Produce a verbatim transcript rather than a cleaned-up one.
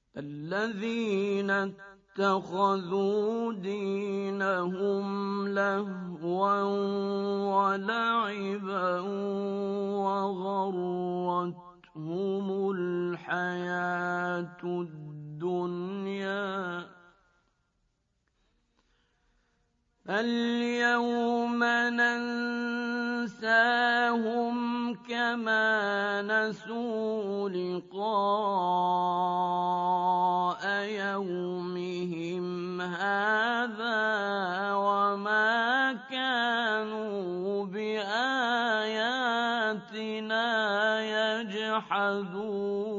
الذين اتخذوا دينهم لهوا ولعبا وغرتهم الحياة الدنيا فاليوم ننساهم كما نسوا لقاء يومهم هذا وما كانوا بآياتنا يجحدون